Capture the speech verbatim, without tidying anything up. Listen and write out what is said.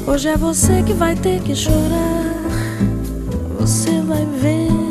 Hoje é você que vai ter que chorar. Você vai ver.